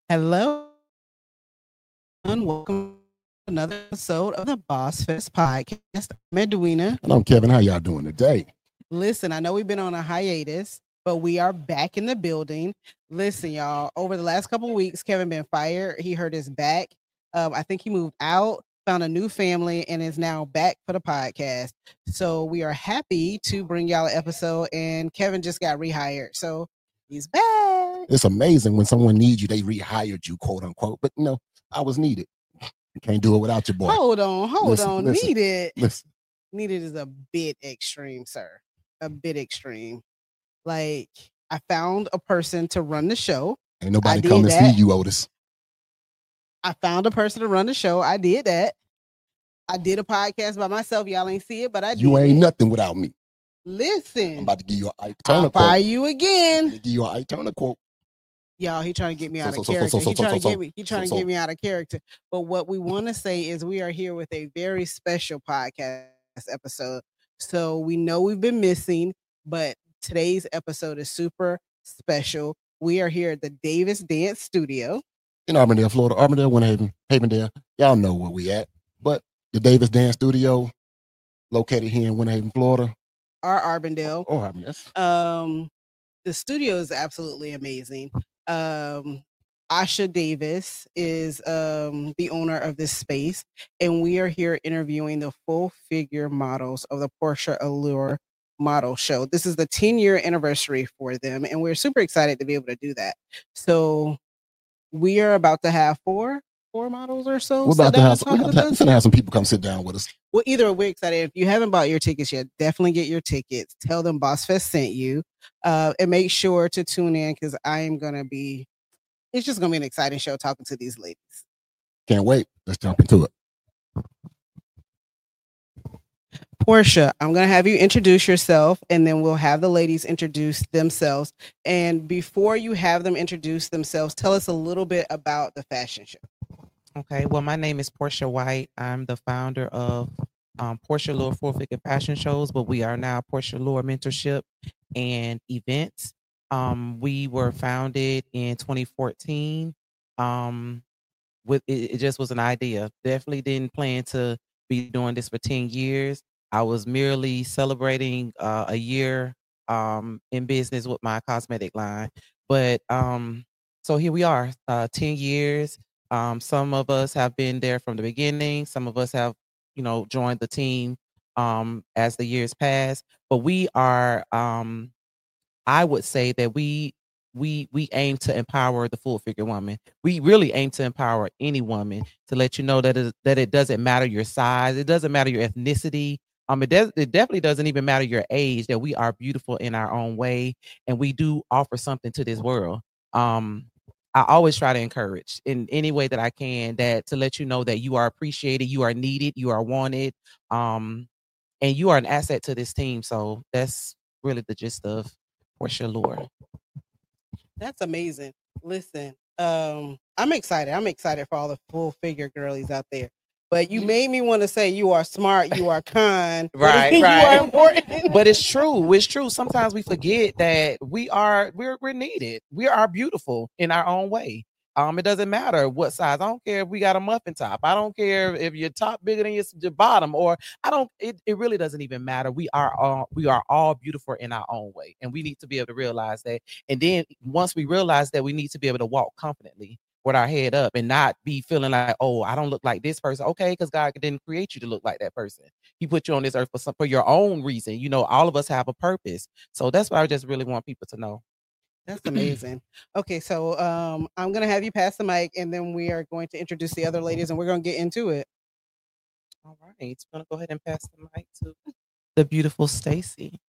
Hello, and welcome to another episode of the Boss Fest podcast. I'm Edwina. And I'm Kevin. How y'all doing today? Listen, I know we've been on a hiatus, but we are back in the building. Listen, y'all, over the last couple of weeks, Kevin been fired. He hurt his back. I think he moved out, found a new family, and is now back for the podcast. So we are happy to bring y'all an episode, and Kevin just got rehired. So he's back. It's amazing when someone needs you, they rehired you, quote unquote. But I was needed. You can't do it without your boy. Hold on. Listen, Needed. listen. Needed is a bit extreme, sir. A bit extreme. Like, I found a person to run the show. Ain't nobody come to see you, Otis. I found a person to run the show. I did that. I did a podcast by myself. Y'all ain't see it, but I did. You ain't nothing without me. Listen. I'm about to give you an Ike Turner I'll fire you again. Give you an Ike Turner quote. Y'all, he trying to get me out of character. He trying to get me out of character. But what we want to say is we are here with a very special podcast episode. So we know we've been missing, but today's episode is super special. We are here at the Davis Dance Studio in Auburndale, Florida. Auburndale, Winter Haven, Havendale. Y'all know where we at. But the Davis Dance Studio, located here in Winter Haven, Florida. Or Auburndale. Yes. The studio is absolutely amazing. Asha Davis is the owner of this space, and we are here interviewing the full figure models of the Portia Allure Model Show. This is the 10-year anniversary for them, and we're super excited to be able to do that. So we are about to have four models or so. We're about to have some people come sit down with us. Well, either we're excited. If you haven't bought your tickets yet, definitely get your tickets. Tell them Boss Fest sent you, and make sure to tune in because it's just going to be an exciting show talking to these ladies. Can't wait. Let's jump into it. Portia, I'm going to have you introduce yourself, and then we'll have the ladies introduce themselves. And before you have them introduce themselves, tell us a little bit about the fashion show. Okay, well, my name is Portia White. I'm the founder of Portia Allure Full Figure Fashion Shows, but we are now Portia Allure Mentorship and Events. We were founded in 2014. It just was an idea. Definitely didn't plan to be doing this for 10 years. I was merely celebrating a year in business with my cosmetic line. But so here we are, 10 years. Some of us have been there from the beginning. Some of us have, joined the team as the years pass. But we are, I would say that we aim to empower the full figure woman. We really aim to empower any woman to let you know that it doesn't matter your size, it doesn't matter your ethnicity. It definitely doesn't even matter your age. That we are beautiful in our own way, and we do offer something to this world. I always try to encourage in any way that I can to let you know that you are appreciated, you are needed, you are wanted, and you are an asset to this team. So that's really the gist of Portia Allure. That's amazing. Listen, I'm excited. I'm excited for all the full figure girlies out there. But you made me want to say you are smart, you are kind, right. You are important. But it's true. It's true. Sometimes we forget that we're needed. We are beautiful in our own way. It doesn't matter what size. I don't care if we got a muffin top. I don't care if your top bigger than your bottom, or it really doesn't even matter. We are all beautiful in our own way, and we need to be able to realize that. And then once we realize that, we need to be able to walk confidently with our head up and not be feeling like, oh, I don't look like this person. Okay, because God didn't create you to look like that person. He put you on this earth for your own reason. All of us have a purpose. So that's what I just really want people to know. That's amazing. Okay, so I'm going to have you pass the mic, and then we are going to introduce the other ladies, and we're going to get into it. All right. I'm going to go ahead and pass the mic to the beautiful Stacy.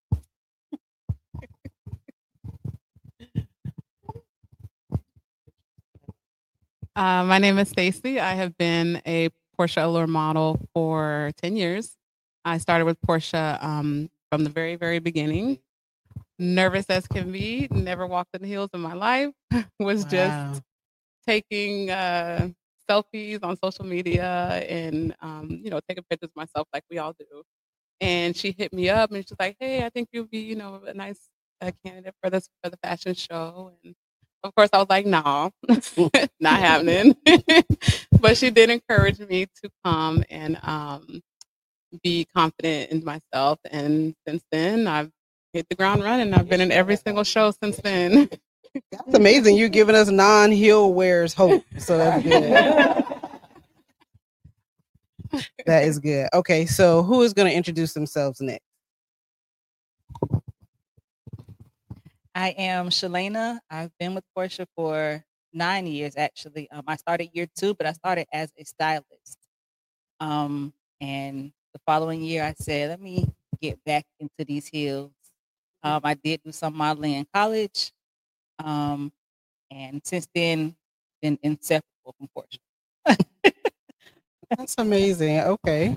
My name is Stacy. I have been a Portia Allure model for 10 years. I started with Portia from the very, very beginning. Nervous as can be, never walked in the heels in my life, was just taking selfies on social media and, taking pictures of myself like we all do. And she hit me up and she's like, hey, I think you'll be, a nice candidate for the fashion show. And of course, I was like, no, not happening. But she did encourage me to come and be confident in myself. And since then, I've hit the ground running. I've been in every single show since then. That's amazing. You're giving us non-heel wearers hope. So that's good. That is good. Okay, so who is going to introduce themselves next? I am Shalana. I've been with Portia for 9 years, actually. I started year 2, but I started as a stylist. And the following year, I said, let me get back into these heels. I did do some modeling in college. And since then, been inseparable from Portia. That's amazing. Okay.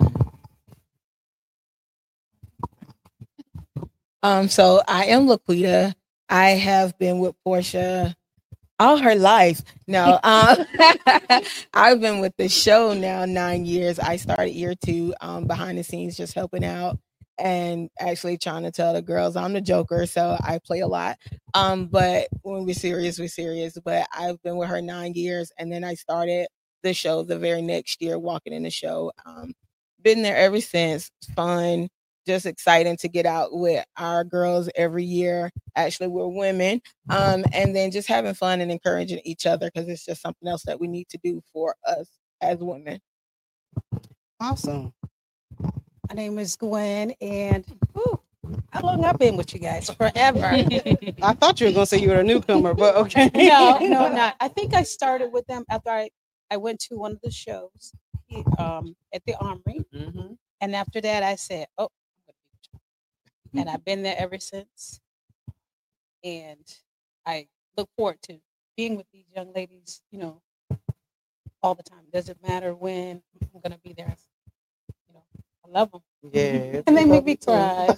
So I am Laquita. I have been with Portia all her life. No, I've been with the show now 9 years. I started year 2 behind the scenes, just helping out and actually trying to tell the girls I'm the Joker, so I play a lot. But when we're serious, we're serious. But I've been with her 9 years, and then I started the show the very next year, walking in the show. Been there ever since. Fun, just exciting to get out with our girls every year. Actually, we're women, and then just having fun and encouraging each other, because it's just something else that we need to do for us as women. Awesome. My name is Gwen, and how long I've been with you guys? Forever. I thought you were going to say you were a newcomer, but okay. No, not. I think I started with them after I went to one of the shows at the Armory. Mm-hmm. And after that, I said, oh, and I've been there ever since. And I look forward to being with these young ladies, all the time. Doesn't matter when, I'm going to be there. I love them. Yeah. And they make me cry.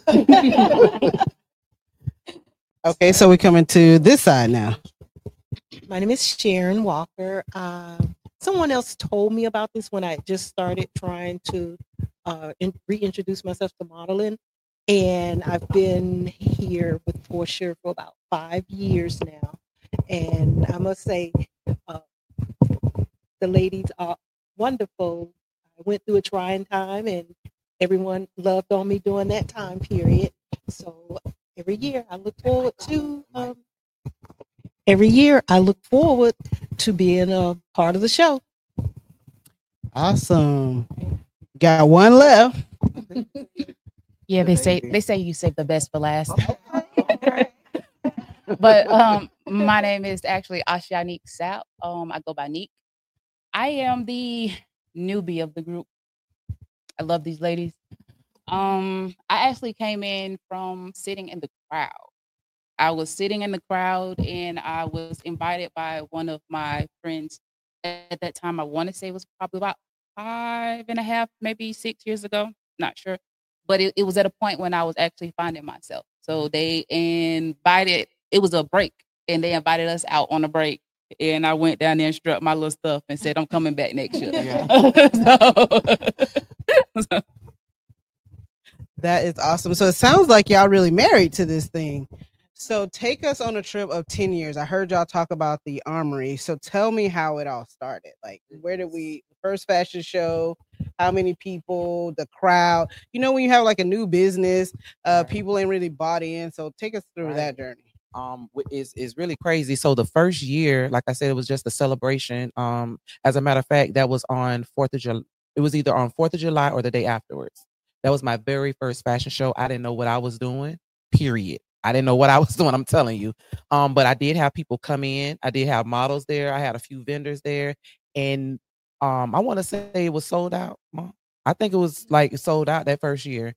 Okay, so we're coming to this side now. My name is Sharon Walker. Someone else told me about this when I just started trying to reintroduce myself to modeling. And I've been here with Portia for about 5 years now. And I must say, the ladies are wonderful. I went through a trying time, and everyone loved on me during that time period. So every year I look forward to being a part of the show. Awesome. Got one left. Yeah, they say you save the best for last. But my name is actually Ashanique Sapp. I go by Neek. I am the newbie of the group. I love these ladies. I actually came in from sitting in the crowd. I was sitting in the crowd, and I was invited by one of my friends. At that time, I want to say it was probably about 5.5, maybe 6 years ago. Not sure. But it was at a point when I was actually finding myself. So they invited, it was a break, and they invited us out on a break. And I went down there and struck my little stuff and said, I'm coming back next year. Yeah. So. That is awesome. So it sounds like y'all really married to this thing. So take us on a trip of 10 years. I heard y'all talk about the Armory. So tell me how it all started. Like, where did first fashion show, how many people, the crowd? When you have like a new business, people ain't really bought in. So take us through that journey. Is really crazy. So the first year, like I said, it was just a celebration. As a matter of fact, that was on 4th of July. It was either on 4th of July or the day afterwards. That was my very first fashion show. I didn't know what I was doing, period. I didn't know what I was doing, I'm telling you. But I did have people come in. I did have models there. I had a few vendors there. And I want to say it was sold out. I think it was like sold out that first year.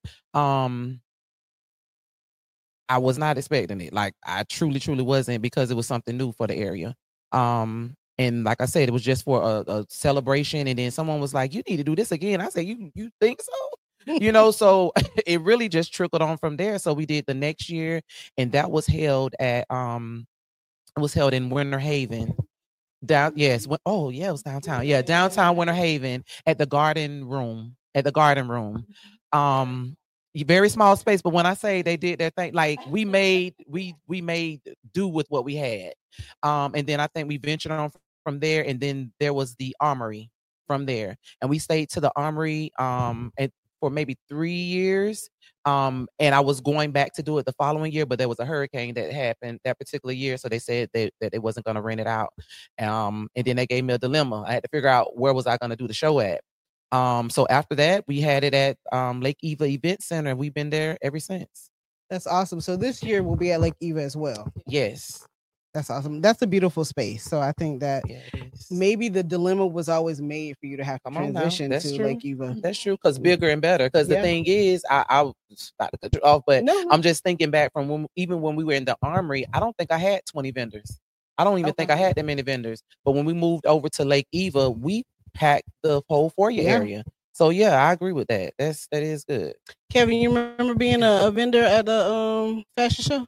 I was not expecting it. Like, I truly wasn't, because it was something new for the area. And like I said, it was just for a celebration. And then someone was like, you need to do this again. I said, you think so? So it really just trickled on from there. So we did the next year, and that was held at it was held in Winter Haven. It was downtown. Yeah, downtown Winter Haven at the Garden Room. Very small space, but when I say they did their thing, like we made do with what we had. And then I think we ventured on from there, and then there was the Armory from there, and we stayed to the Armory and for maybe 3 years. And I was going back to do it the following year, but there was a hurricane that happened that particular year, so they said that they wasn't going to rent it out. And then they gave me a dilemma. I had to figure out where was I going to do the show at. So after that, we had it at Lake Eva Event Center, and we've been there ever since. That's awesome. So this year we'll be at Lake Eva as well. Yes. That's awesome. That's a beautiful space. So I think that maybe the dilemma was always made for you to have to transition to Lake Eva. That's true, because bigger and better. Because the thing is, I was not to cut you off, but I'm just thinking back from even when we were in the Armory, I don't think I had 20 vendors. I don't even think I had that many vendors. But when we moved over to Lake Eva, we packed the whole foyer area. So yeah, I agree with that. That is good. Kevin, you remember being a vendor at the fashion show?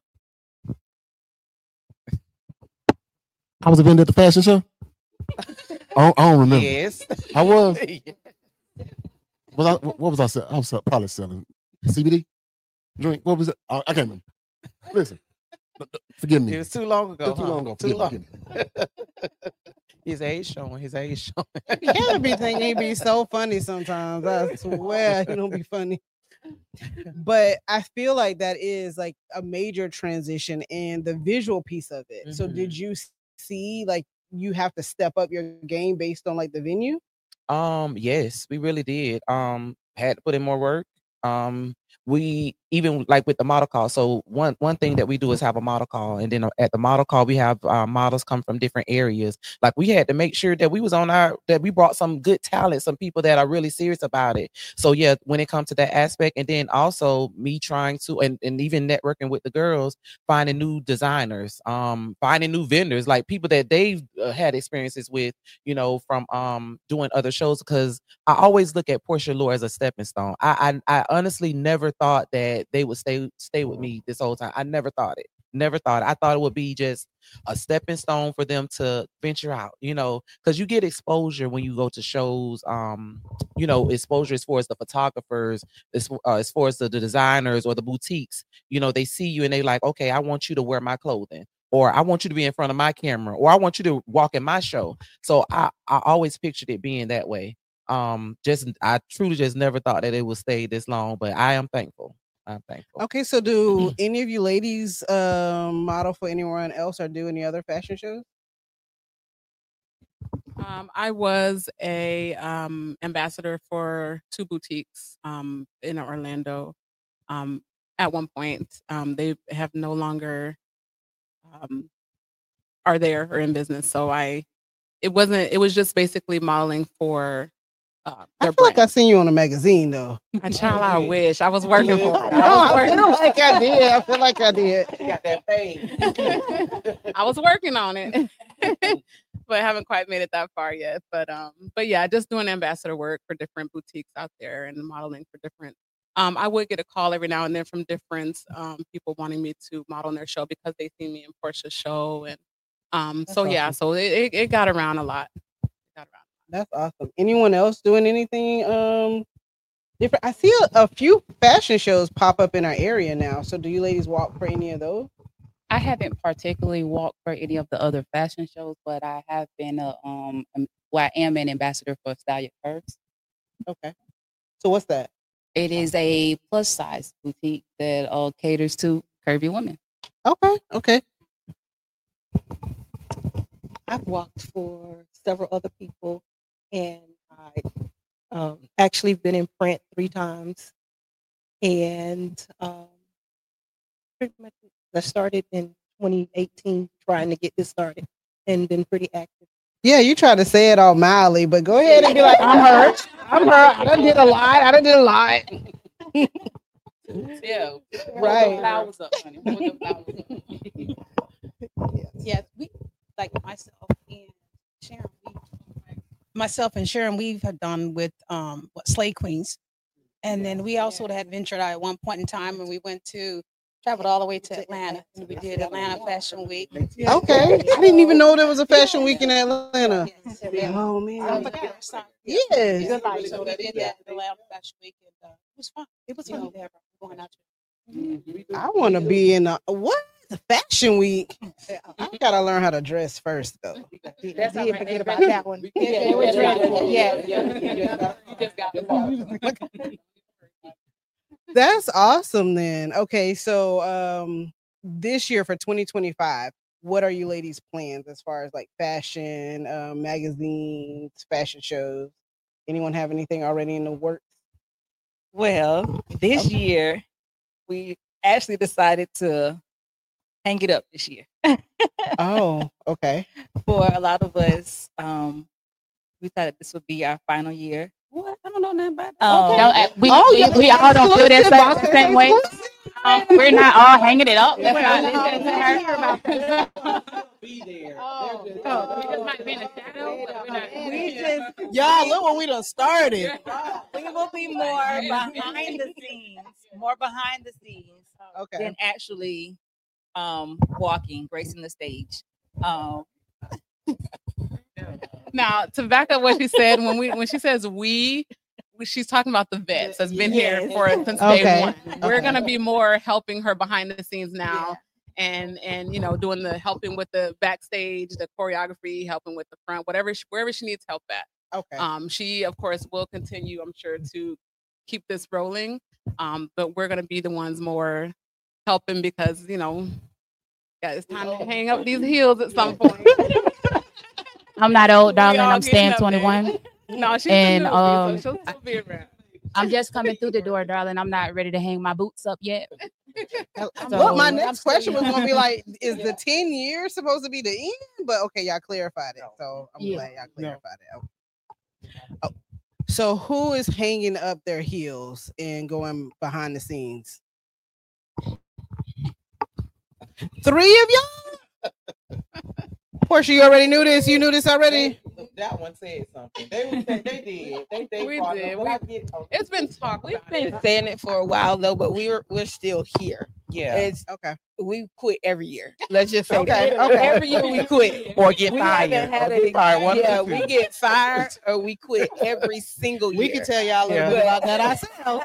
I was a vendor at the fashion show. I don't remember. Yes, I was. What was I selling? I was probably selling CBD drink. What was it? I can't remember. Listen, forgive me. It was too long ago. Too long ago. Too long. Forgive me. His age showing. Kevin be thinking he be so funny sometimes. I swear he don't be funny. But I feel like that is like a major transition in the visual piece of it. So did you see like you have to step up your game based on like the venue? Yes, we really did. Had to put in more work. We even like with the model call. So one thing that we do is have a model call, and then at the model call we have models come from different areas. Like we had to make sure that we was on that we brought some good talent, some people that are really serious about it. So yeah, when it comes to that aspect, and then also me trying to and even networking with the girls, finding new designers, finding new vendors, like people that they've had experiences with, from doing other shows. Because I always look at Portia Allure as a stepping stone. I honestly never thought that they would stay with me this whole time. I never thought it. I thought it would be just a stepping stone for them to venture out, because you get exposure when you go to shows, exposure as far as the photographers, as far as the designers or the boutiques, they see you and they like, okay, I want you to wear my clothing, or I want you to be in front of my camera, or I want you to walk in my show. So I always pictured it being that way. I truly just never thought that it would stay this long, but I am thankful. Okay, so do any of you ladies model for anyone else or do any other fashion shows? I was a ambassador for 2 boutiques in Orlando. At one point, they have no longer are there or in business. So it was just basically modeling for. I feel like I seen you on a magazine though. I wish I was working for it. I feel like I did. You got that fame. I was working on it, but haven't quite made it that far yet. But yeah, just doing ambassador work for different boutiques out there and modeling for different. I would get a call every now and then from different people wanting me to model on their show because they see me in Portia's show, and so awesome. Yeah, so it got around a lot. That's awesome. Anyone else doing anything different? I see a few fashion shows pop up in our area now. So do you ladies walk for any of those? I haven't particularly walked for any of the other fashion shows, but I have been I am an ambassador for Stallion Curves. Okay. So what's that? It is a plus size boutique that caters to curvy women. Okay. I've walked for several other people, and I actually been in print 3 times, and pretty much I started in 2018 trying to get this started, and been pretty active. Yeah, you try to say it all mildly, but go ahead and be like, I'm hurt. I done did a lot. Yeah, right. Flowers up, honey. Yeah, we like myself and Sharon, we've done with Slay Queens, and then we also had ventured out at one point in time, and we traveled all the way to Atlanta, and we did Atlanta Fashion Week. Okay, I didn't even know there was a fashion week in Atlanta. Oh man, yes. So we did that Atlanta Fashion Week, and it was fun. It was fun. going out. I want to be in a what? Fashion week. I gotta learn how to dress first, though. That's all right. Forget about that one. That's awesome then. Okay, so this year for 2025, what are you ladies' plans as far as like fashion, magazines, fashion shows? Anyone have anything already in the works? Well, this year we actually decided to hang it up this year. Oh, okay. For a lot of us, we thought this would be our final year. What? I don't know nothing about that. We all don't feel that same way. We're not all hanging it up. Y'all, look what we done started. We will be more behind the scenes, Okay. than actually gracing the stage. Now, to back up what she said, when she says we, she's talking about the vets that's been here since day one. We're gonna be more helping her behind the scenes now, and doing the helping with the backstage, the choreography, helping with the front, wherever she needs help at. Okay. She of course will continue, I'm sure, to keep this rolling. But we're gonna be the ones more helping because it's time to hang up these heels at some point. I'm not old, darling. I'm staying 21. No, she's and so she'll still be around. I'm just coming through the door, darling. I'm not ready to hang my boots up yet. Well, my next question was going to be like, is the 10 years supposed to be the end? But okay, y'all clarified it. So I'm glad y'all clarified it. Okay. Oh, so who is hanging up their heels and going behind the scenes? 3 of y'all? Portia, you already knew this? You knew this already? That one said something. They did. We did. It's been talked. We've been saying it for a while though, but we're still here. Yeah. It's okay. We quit every year. Let's just say that. Okay. Every year we quit Or get We fired. haven't had Or get fired. One of the we two. get fired or we quit every single year. We can tell y'all a little bit about that ourselves.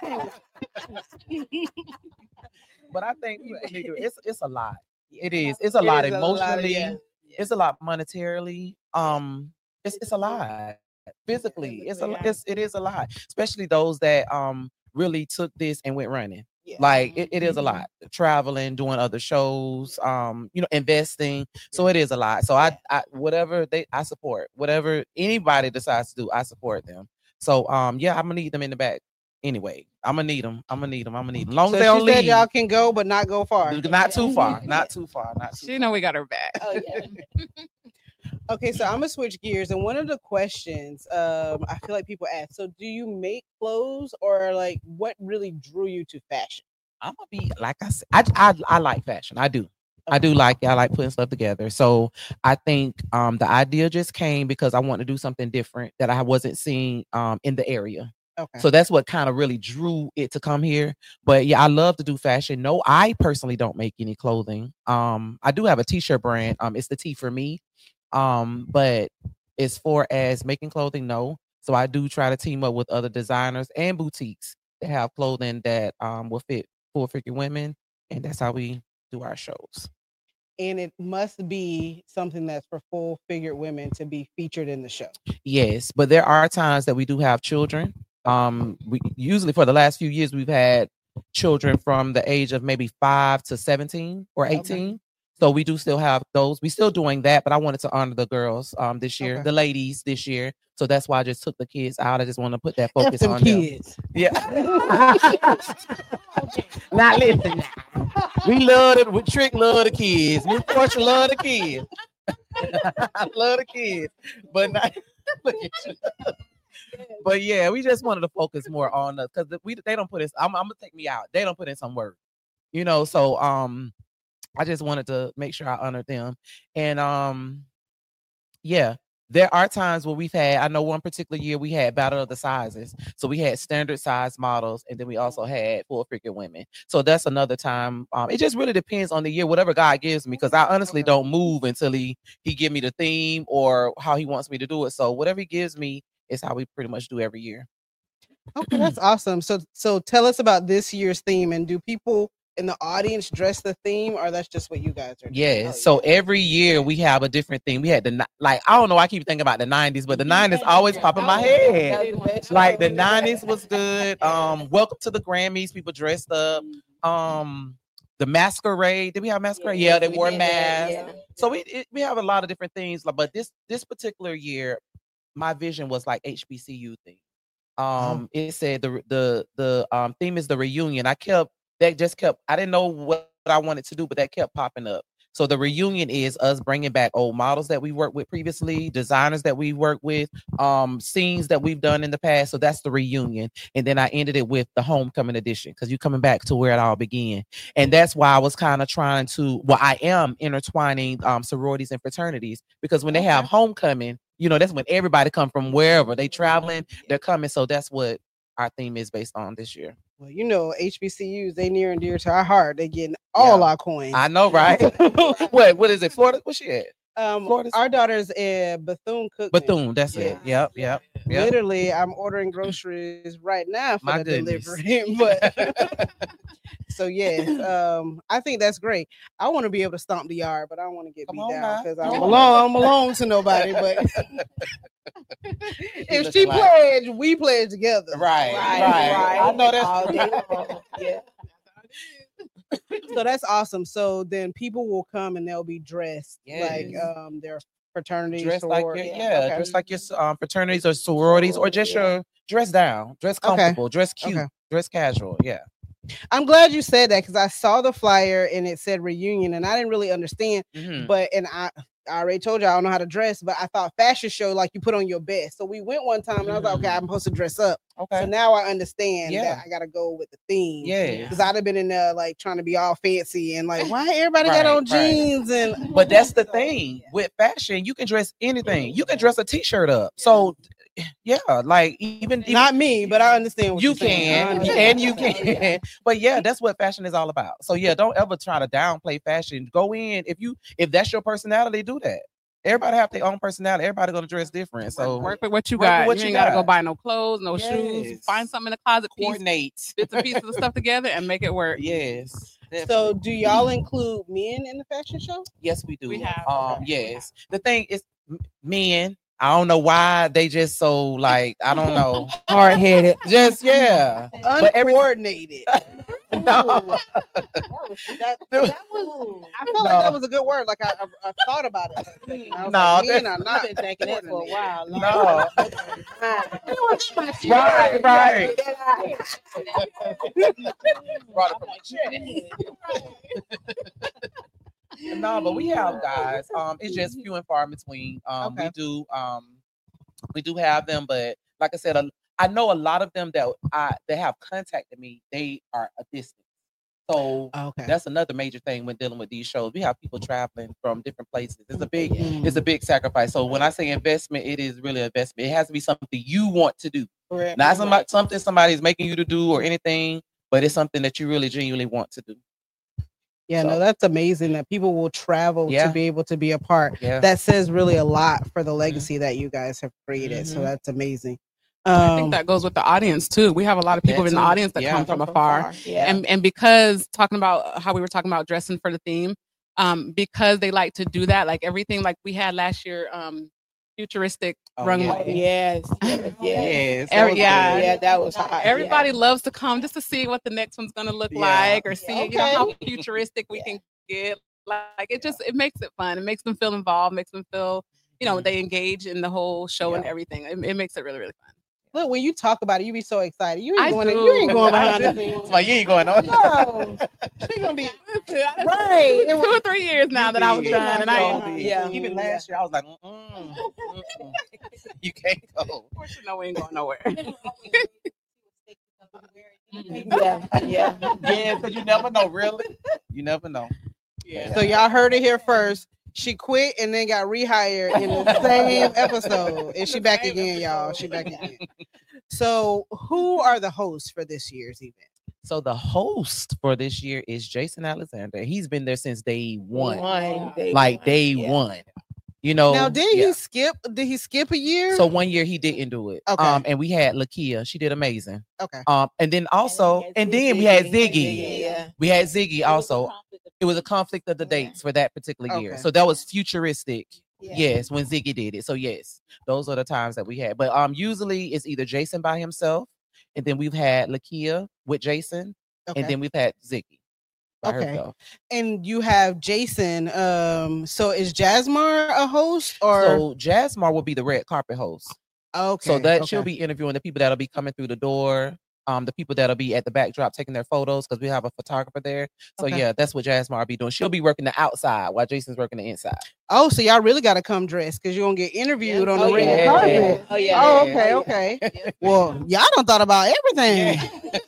But I think people need to, it's a lot. It is. It's a lot emotionally. It's a lot monetarily. It's a lot physically. It is a lot, especially those that really took this and went running. Yeah. Like it is a lot. Traveling, doing other shows, investing. So it is a lot. So I whatever I support. Whatever anybody decides to do, I support them. So I'm gonna need them in the back. Anyway, I'm gonna need them. Long as they don't leave. Y'all can go, but not go far. Not too far. She know we got her back. Oh yeah. Okay, so I'm gonna switch gears, and one of the questions I feel like people ask: so, do you make clothes, or like what really drew you to fashion? I'm gonna be like I said. I like fashion. I do. I like putting stuff together. So I think the idea just came because I want to do something different that I wasn't seeing in the area. Okay. So that's what kind of really drew it to come here. But yeah, I love to do fashion. No, I personally don't make any clothing. I do have a t-shirt brand. It's the T for Me. But as far as making clothing, no. So I do try to team up with other designers and boutiques that have clothing that will fit full-figure women, and that's how we do our shows. And it must be something that's for full-figured women to be featured in the show. Yes, but there are times that we do have children. We usually for the last few years we've had children from the age of maybe 5 to 17 or 18. Okay. So we do still have those. We still doing that, but I wanted to honor the girls this year, the ladies this year. So that's why I just took the kids out. I just want to put that focus on kids. Them. Yeah. Now listen. We love it. We Trick love the kids. We Portia love the kids. I love the kids, but not. Look at you. But yeah, we just wanted to focus more on us because they don't put us. I'm gonna take me out. They don't put in some work, So I just wanted to make sure I honored them, and yeah, there are times where we've had. I know one particular year we had Battle of the Sizes, so we had standard size models, and then we also had full-figure women. So that's another time. It just really depends on the year, whatever God gives me, because I honestly don't move until he give me the theme or how he wants me to do it. So whatever he gives me is how we pretty much do every year. Okay, that's awesome. So tell us about this year's theme, and do people in the audience dress the theme, or that's just what you guys are doing? Yeah. So every year we have a different thing. We had I don't know. I keep thinking about the 90s, but the 90s always pop in my head. Like the 90s was good. Welcome to the Grammys. People dressed up. The masquerade. Did we have masquerade? Yeah, they wore masks. Yeah. So we have a lot of different things. But this particular year, my vision was like HBCU thing. It said the theme is the reunion. I didn't know what I wanted to do, but that kept popping up. So the reunion is us bringing back old models that we worked with previously, designers that we worked with, scenes that we've done in the past. So that's the reunion. And then I ended it with the homecoming edition, because you're coming back to where it all began. And that's why I was kind of I am intertwining sororities and fraternities, because when they have homecoming, that's when everybody come from wherever they traveling, they're coming. So that's what our theme is based on this year. Well, HBCUs, they near and dear to our heart. They getting all our coins. I know, right? What is it? Florida? What's she at? Our daughter's at Bethune-Cookman. Bethune, that's it. Yep. Literally, I'm ordering groceries right now for delivery. But so yes, I think that's great. I want to be able to stomp the yard, but I don't want to get beat down because I don't belong to nobody. But if she pledged, we pledge together. Right. I know that's all day long. Yeah. So that's awesome. So then people will come and they'll be dressed like their fraternities, dressed like dressed like your fraternities or sororities, or just your dress down, dress comfortable, dress cute, dress casual. Yeah. I'm glad you said that, because I saw the flyer and it said reunion and I didn't really understand. But I already told you I don't know how to dress, but I thought fashion show, like you put on your best. So we went one time and I was like, okay, I'm supposed to dress up. Okay. So now I understand that I gotta go with the theme. Yeah. Because I'd have been in there like trying to be all fancy and like, why everybody got on jeans and but that's the thing with fashion, you can dress anything. You can dress a t-shirt up. So like even not me, but I understand what you can and you can. But that's what fashion is all about. So don't ever try to downplay fashion. Go in if that's your personality, do that. Everybody have their own personality. Everybody gonna dress different. So work with what you got. You ain't gotta go buy no clothes, no shoes. Find something in the closet, coordinate bits and pieces of stuff together and make it work. Yes. Definitely. So do y'all include men in the fashion show? Yes, we do. We have. Yes. The thing is men. I don't know why they just so like, I don't know, hard-headed. Just uncoordinated. No. that was. I felt like that was a good word. Like I thought about it. No, like, I'm not been thinking that for a while. No. Right. No, but we have guys. It's just few and far between. We do have them, but like I said, I know a lot of them that have contacted me. They are a distance. So that's another major thing when dealing with these shows. We have people traveling from different places. It's a big sacrifice. So when I say investment, it is really an investment. It has to be something you want to do. Correct. Not something somebody's making you to do or anything, but it's something that you really genuinely want to do. Yeah, no, that's amazing that people will travel to be able to be a part. Yeah. That says really a lot for the legacy that you guys have created. So that's amazing. I think that goes with the audience too. We have a lot of people in the audience that come from afar. Yeah. And because talking about how we were talking about dressing for the theme, because they like to do that, like everything like we had last year, futuristic runway. Yes. That was hot. Everybody loves to come just to see what the next one's gonna look like, or see how futuristic we can get. Like it makes it fun. It makes them feel involved, makes them feel, they engage in the whole show and everything. It makes it really, really fun. Look, when you talk about it, you be so excited. You ain't going behind the scenes. Like you ain't going on. No, she's gonna be right. It was 2 or 3 years now that I was done, and I even last year I was like, you can't go. Of course, we ain't going nowhere. Because you never know, really. You never know. Yeah. So y'all heard it here first. She quit and then got rehired in the same episode. And she back again, y'all. She back again. So who are the hosts for this year's event? So the host for this year is Jason Alexander. He's been there since day one. Day one. You know. Now, did yeah. he skip? Did he skip a year? So 1 year he didn't do it. Okay. And we had Lakia. She did amazing. Okay. And then also, and then we had Ziggy. Yeah. We had Ziggy also. It was a conflict of the dates for that particular year. Okay. So that was futuristic. Yeah. Yes, when Ziggy did it. So yes, those are the times that we had. But usually it's either Jason by himself, and then we've had Lakia with Jason, Okay. and then we've had Ziggy by Okay. herself. And you have Jason. So is Jasmar a host or? So Jasmar will be the red carpet host. Okay. So that okay. she'll be interviewing the people that'll be coming through the door, the people that'll be at the backdrop taking their photos because we have a photographer there. So Okay. yeah, that's what Jasmine will be doing. She'll be working the outside while Jason's working the inside. Oh, so y'all really got to come dressed because you're gonna get interviewed on the Oh, red yeah. carpet. Oh, yeah. Oh, okay, okay. Well, y'all done thought about everything.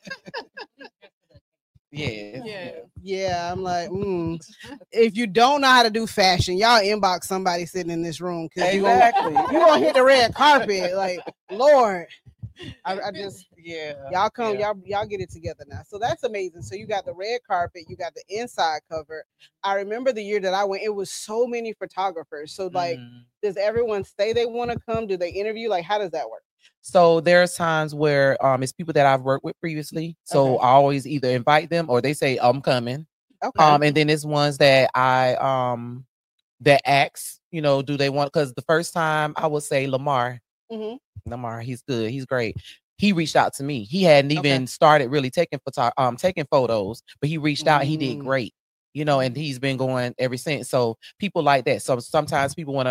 Yeah. Yeah, I'm like, if you don't know how to do fashion, y'all inbox somebody sitting in this room because Exactly. you gonna hit the red carpet. Like, Lord, I just Yeah. y'all come, Yeah. y'all get it together now. So that's amazing. So you got the red carpet, you got the inside cover. I remember the year that I went, it was so many photographers. So like, does everyone say they want to come? Do they interview? Like, how does that work? So there's times where it's people that I've worked with previously. So Okay. I always either invite them or they say I'm coming. Okay. And then it's ones that I that ask, do they want, because the first time I would say Lamar, he's good, he's great. He reached out to me. He hadn't even started really taking photos, but he reached out. He did great, and he's been going ever since. So people like that. So sometimes people want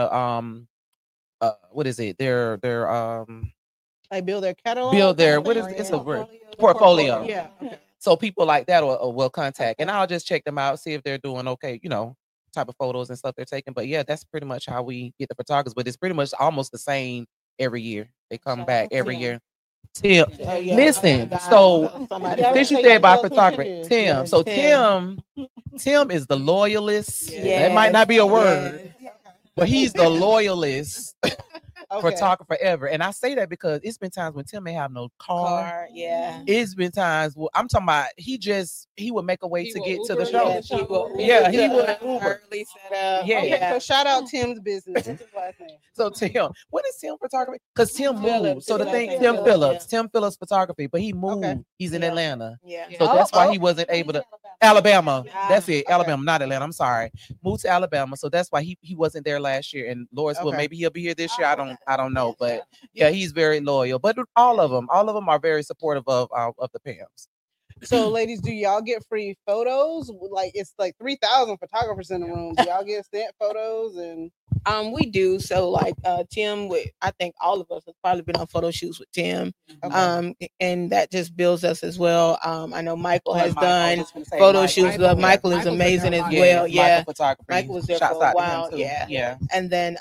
to what is it? Their Like build their catalog. build their what is it's a word portfolio. Yeah. Okay. So people like that will contact, and I'll just check them out, see if they're doing okay, type of photos and stuff they're taking. But yeah, that's pretty much how we get the photographers. But it's pretty much almost the same every year. They come back every year. Tim, listen. So since you said about photography, Tim. So Tim is the loyalist. That might not be a word, but he's the loyalist photographer ever. And I say that because it's been times when Tim may have no car. Yeah. It's been times I'm talking about he would make a way to get to the show. Yeah, He would Uber. Early set up. Yeah. Okay, so shout out Tim's business. What's his last name? So Tim, what is Tim photography? Because Tim moved. Phillips. So the thing, Tim Tim Phillips, Phillips photography, but he moved. Okay. He's in Atlanta. Yeah. So that's why he wasn't able to. Alabama. That's it. Okay. Alabama, not Atlanta. I'm sorry. Moved to Alabama. So that's why he wasn't there last year. And Lawrenceville, Okay. maybe he'll be here this year. I don't know. But yeah, he's very loyal. But all of them are very supportive of the Pams. So, ladies, do y'all get free photos? Like it's like 3,000 photographers in the room. Do y'all get sent photos? And We do. So like Tim I think all of us have probably been on photo shoots with Tim. And that just builds us as well. I know Michael has done photo shoots. Michael is amazing as well. Yeah. Michael was there for a while. Yeah. And then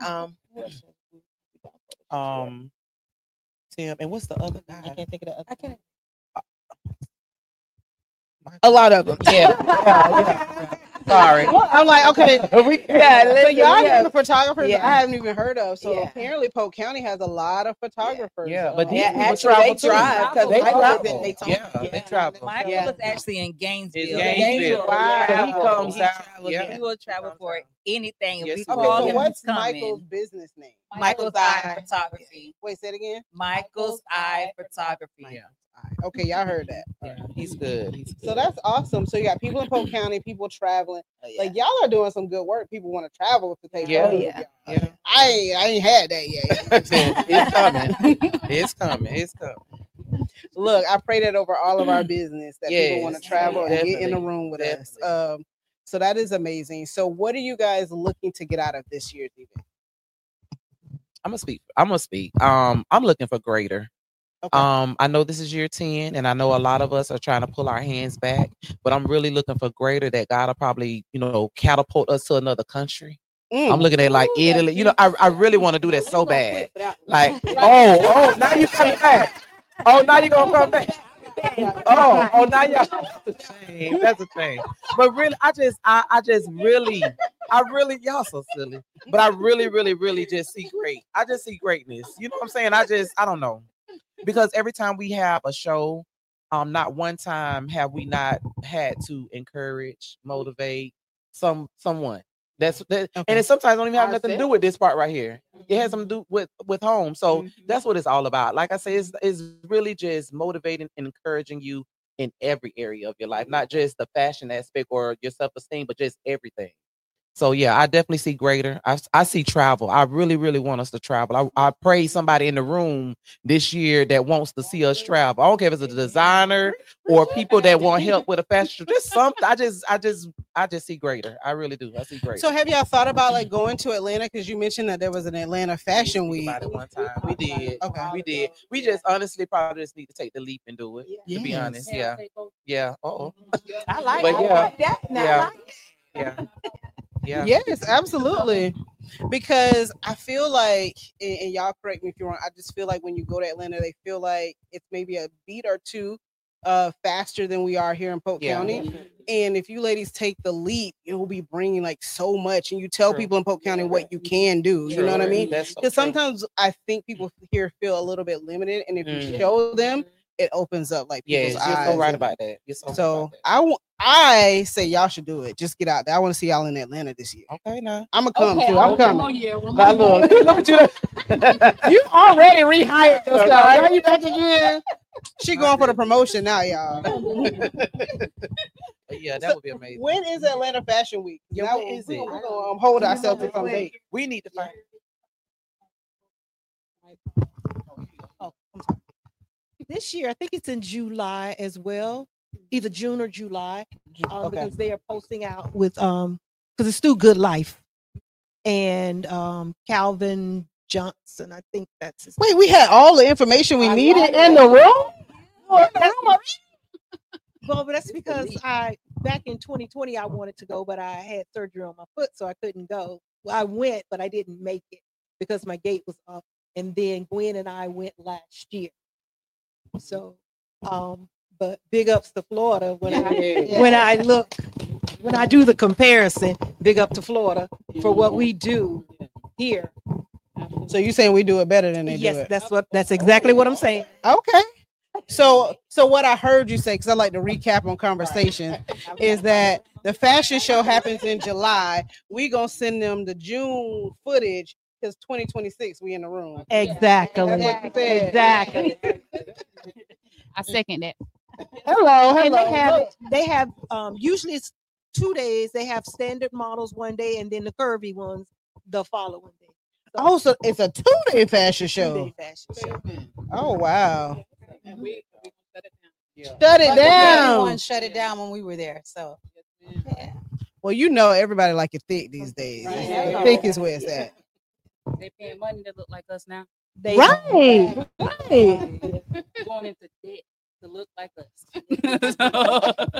Tim, and what's the other guy? I can't think of the other. I can't. A lot of them. Yeah. Sorry. I'm like, okay. So y'all get the photographers Yeah. I haven't even heard of. So Yeah. apparently Polk County has a lot of photographers. Yeah, but these people actually, travel they too. drive because They Michael travel. lives in Daytona. Yeah, they travel. Michael Yeah. was actually in Gainesville. Gainesville. Wow. So he comes out. Travels. Yeah. He will travel for anything. If Yes, we he will. call Okay, so him, what's he's coming. Michael's business name? Michael's Eye Photography. Wait, say it again. Michael's Eye Photography. Yeah. Okay, y'all heard that. Yeah, he's good. So that's awesome. So you got people in Polk County, people traveling. Like y'all are doing some good work. People want to travel to take Yeah. photos. Yeah. Yeah. I ain't had that yet. It's coming. It's coming. It's coming. Look, I pray that over all of our business that people want to Yes, travel and get in the definitely, room with us. definitely. So that is amazing. So what are you guys looking to get out of this year's event? I'm gonna speak. I'm looking for greater. Okay. I know this is year 10, and I know a lot of us are trying to pull our hands back, but I'm really looking for greater, that God will probably, catapult us to another country. I'm looking at like Italy. I really want to do that so bad. Like, oh, now you coming back. Oh, now you gonna come back. Oh, now y'all. That's a shame. But really, I really, y'all so silly. But I really just see great. I just see greatness. You know what I'm saying? I don't know. Because every time we have a show, not one time have we not had to encourage, motivate someone. That's that, Okay. and it sometimes don't even have nothing to do Ourselves. with this part right here. It has something to do with home. So that's what it's all about. Like I say, it's really just motivating and encouraging you in every area of your life, not just the fashion aspect or your self-esteem, but just everything. So yeah, I definitely see greater. I see travel. I really, really want us to travel. I pray somebody in the room this year that wants to see us travel. I don't care if it's a designer or people that want help with a fashion. Just something. I just see greater. I really do. I see greater. So have y'all thought about like going to Atlanta? Because you mentioned that there was an Atlanta Fashion Week. About it one time. We did. Okay. We did. We just honestly probably just need to take the leap and do it. To be Yes. honest. Yeah. Yeah. Uh-oh. I like, But I yeah. like that. Now. Yeah. I like it. Yeah. Yeah. Yes, absolutely. Because I feel like, and y'all correct me if you're wrong, I just feel like when you go to Atlanta, they feel like it's maybe a beat or two faster than we are here in Polk Yeah. County. And if you ladies take the leap, it will be bringing like so much. And you tell True. people in Polk County what you can do. You know what I mean? That's so Because true. sometimes I think people here feel a little bit limited. And if you Mm. show them, it opens up like Yes, people's you're eyes. so right and- about that. You're so right So about I say y'all should do it. Just get out there. I want to see y'all in Atlanta this year. that. Okay, now. I'm gonna come Okay, too. I'm okay, coming. one year, one Now more look, year. look at you. You already rehired yourself. Now you back again. She going for the promotion now, y'all. Yeah, that would be amazing. When is Atlanta Fashion Week? Yeah, Now when is we're it? gonna hold ourselves to some date. We need to find. This year, I think it's in July as well, either June or July, Okay. because they are posting out with because it's through Good Life and Calvin Johnson. I think that's his. Wait, we had all the information we needed in the room. Well, but that's because back in 2020 I wanted to go, but I had surgery on my foot, so I couldn't go. Well, I went, but I didn't make it because my gait was up. And then Gwen and I went last year. So, but big ups to Florida when I do the comparison. Big up to Florida for what we do here. So you saying we do it better than they do it? Yes, that's exactly what I'm saying. Okay. So what I heard you say, because I like to recap on conversation, is that the fashion show happens in July. We gonna send them the June footage because 2026 we in the room. Exactly. That's what you said. Exactly. I second that. Hello, And hello. they have usually it's 2 days. They have standard models one day and then the curvy ones the following day. Oh, so it's a 2-day fashion 2-day show. fashion show. Oh wow. And we shut it down. Shut it Everyone down. shut it down when we were there. So yeah. Well, you know everybody like it thick these days. Right. Thick is where it's at. They paying money to look like us now. They Right. Going into debt to look like us.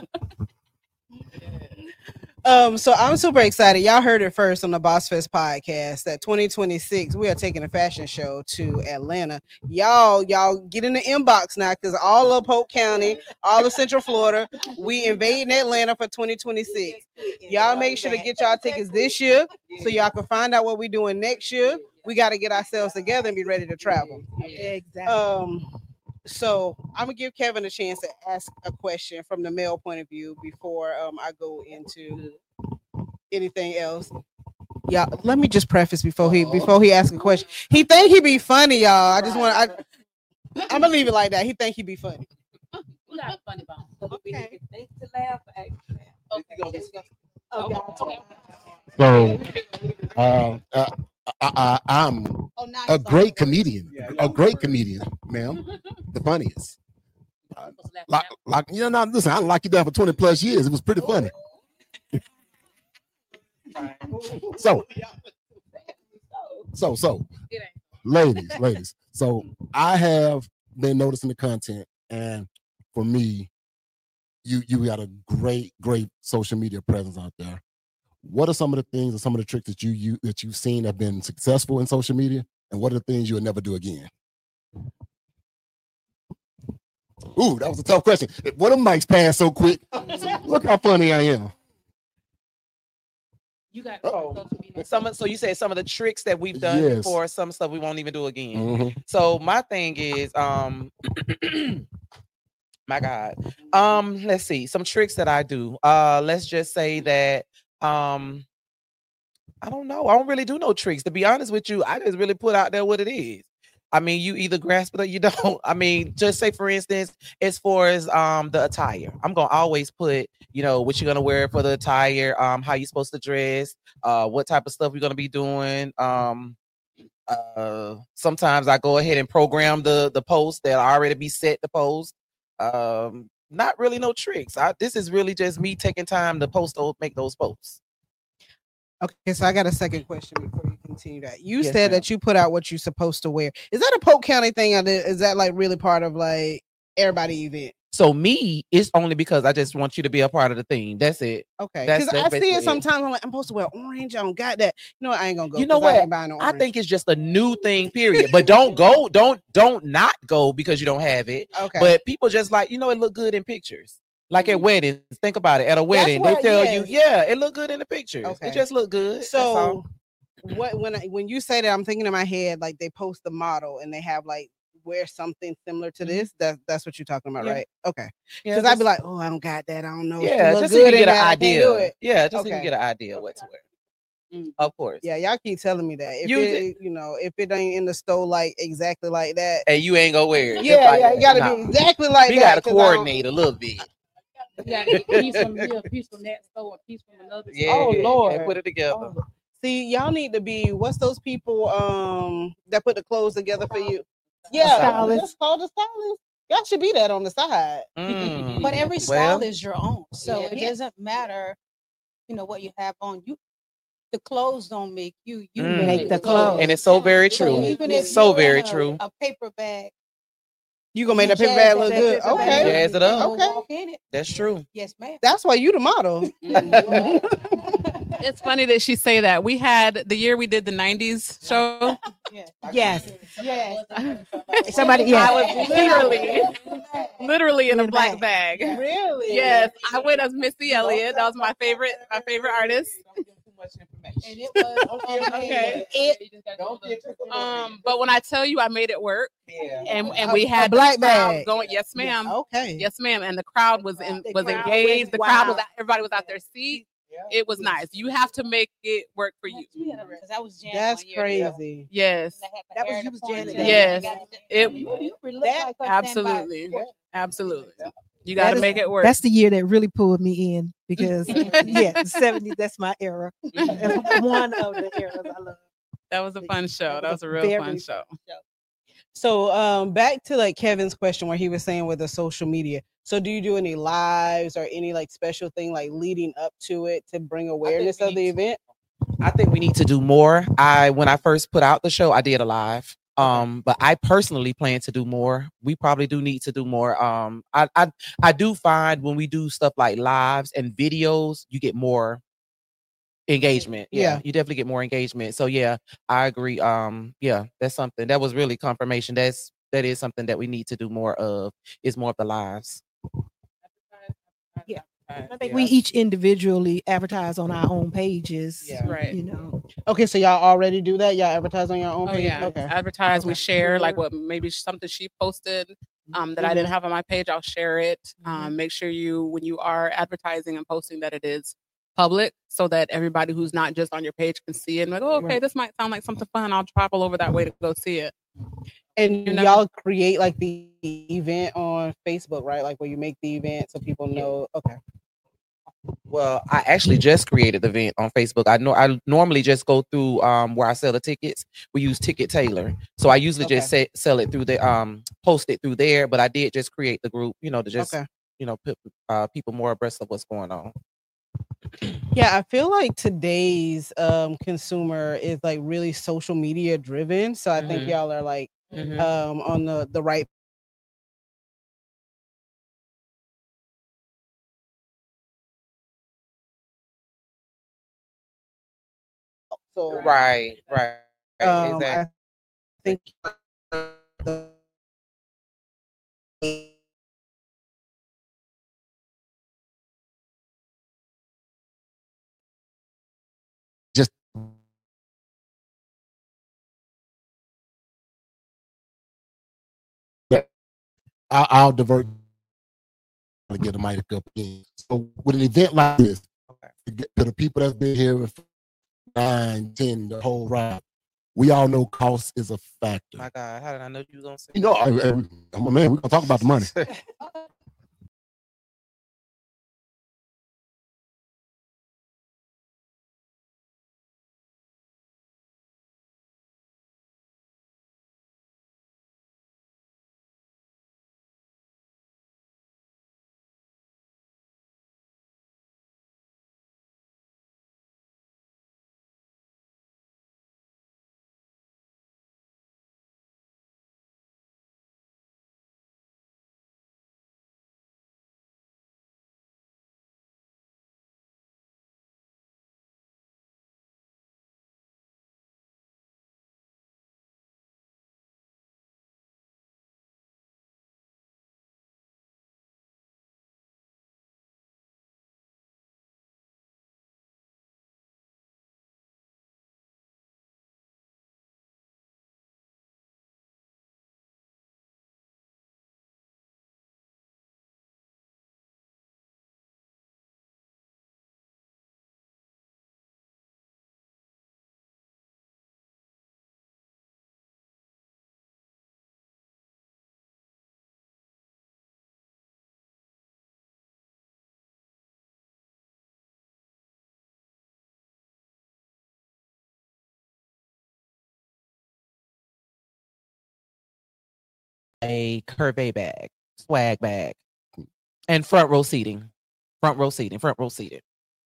So I'm super excited. Y'all heard it first on the Boss Fest podcast that 2026 we are taking a fashion show to Atlanta. Y'all get in the inbox now because all of Polk County, all of Central Florida, we invading Atlanta for 2026. Y'all make sure to get y'all tickets this year so y'all can find out what we're doing next year. We got to get ourselves together and be ready to travel. exactly. So I'm gonna give Kevin a chance to ask a question from the male point of view before I go into anything else. Yeah, let me just preface before he asks a question. He think he be funny, y'all. I just want I'm gonna leave it like that. He think he be funny. We got a funny bone. Okay. Think to laugh. Okay. So, I'm a great comedian, ma'am. The funniest. Like you know, now listen, I locked you down for 20 plus years. It was pretty funny. So, ladies. So I have been noticing the content, and for me, you got a great social media presence out there. What are some of the things or some of the tricks that you've seen have been successful in social media, and what are the things you'll never do again? Ooh, that was a tough question. What the mics pass so quick? Look how funny I am. You got So you said some of the tricks that we've done Yes. before, some stuff we won't even do again. Mhm. So my thing is, my God, let's see some tricks that I do. Let's just say that I don't know. I don't really do no tricks. To be honest with you, I just really put out there what it is. I mean, you either grasp it or you don't. I mean, just say for instance, as far as the attire, I'm gonna always put, what you're gonna wear for the attire, how you supposed to dress, what type of stuff you're gonna be doing. Sometimes I go ahead and program the post that already be set to post. Not really no tricks. This is really just me taking time to make those posts. Okay, so I got a second question before you continue that. You Yes, said ma'am. that you put out what you're supposed to wear. Is that a Polk County thing? Or is that like really part of like everybody event? So me, it's only because I just want you to be a part of the theme. That's it. Okay, That's because I see basically it sometimes. I'm like, I'm supposed to wear orange. I don't got that. You know what? I ain't gonna go. You know 'cause I what? ain't buying no I orange. think it's just a new thing, period. But don't go, don't not go because you don't have it. Okay. But people just like, it look good in pictures. Like at weddings, think about it. At a wedding, they what- tell yes. you, yeah, it look good in the pictures. Okay. It just look good. That's all. So when you say that, I'm thinking in my head like they post the model and they have like wear something similar to this. That's what you're talking about, Yeah. right? Okay. Yeah, Because I'd be just- like, oh, I don't got that. I don't know. if yeah, it look just so you good can in get an that, I can't do idea. it. Yeah, just so you Okay. can get an idea what to wear. Of course. Yeah, y'all keep telling me that. If You if it ain't in the store like exactly like that. And you ain't gonna wear it. Just Yeah, like yeah, that. it gotta Nah. be exactly like We that. gotta 'cause I don't- coordinate a little bit. Yeah, a piece from here, a piece from that store, a piece from another Yeah. Oh, Lord. And put it together. See, y'all need to be what's those people that put the clothes together for you? Yeah, Stylist. that's called a stylist. Y'all should be that on the side. Mm. But every style Well, is your own, so Yeah. it doesn't matter, what you have on. The clothes don't make you. You Mm. Make the clothes. and it's so very So true. even if So you're very in true. a paper bag, You gonna make that you paper bag jazz look that good. paper Okay. bag, Jazz it up. you'll Okay. walk in it. That's true. Yes, ma'am. That's why you the model. It's funny that she say that. We had the year we did the '90s show. Yes. Yes. Somebody, I yeah. was literally in a In a black bag. bag. Really? Yes, I went as Missy Elliott. That was my favorite artist. And it was Okay. It, But when I tell you I made it work, and A- we a had black the crowd bag. going. Yes, ma'am. Okay. Yes, ma'am. And the crowd was The crowd engaged. was The crowd was wild. everybody was out their seat. It was nice. You have to make it work for you. because I was jamming That's one year. crazy. Yes. That was you was jamming. Yes. It You look That- like a absolutely. standby. Absolutely. You got That to is- make it work. That's the year that really pulled me in because yeah, the 70s, that's my era. One of the eras I love. That was a fun show. That was a real Very fun show. So back to like Kevin's question where he was saying with the social media. So do you do any lives or any like special thing like leading up to it to bring awareness we of the need event? I think we need to do more. When I first put out the show, I did a live. But I personally plan to do more. We probably do need to do more. I do find when we do stuff like lives and videos, you get more engagement. Yeah. You definitely get more engagement. So yeah, I agree. Yeah, that's something that was really confirmation. That is something that we need to do more of. Is more of the lives. Yeah. I think we each individually advertise on our own pages. Yeah. Right. You know. Okay, so y'all already do that? Y'all advertise on your own Oh page? yeah. Okay. Advertise. We share like what maybe something she posted that I didn't have on my page. I'll share it. Make sure when you are advertising and posting that it is public so that everybody who's not just on your page can see it and like, oh, okay, this might sound like something fun. I'll travel over that way to go see it. And You never- y'all create like the event on Facebook, right? Like where you make the event so people know. Okay. Well, I actually just created the event on Facebook. I normally just go through where I sell the tickets. We use Ticket Tailor, so I usually just sell it through the post it through there. But I did just create the group, to just put people more abreast of what's going on. Yeah, I feel like today's consumer is like really social media driven. So I think Mhm. y'all are like Mhm. on the right. So Right. Exactly. I think Just I'll divert to get the mic up again. So with an event like this, to the people that's been here 9, 10, the whole ride. We all know cost is a factor. My God, how did I know you was gonna say? You know, I'm a man. We're gonna talk about the money. A curve bag, swag bag, and front row seating. Front row seating. Front row seating.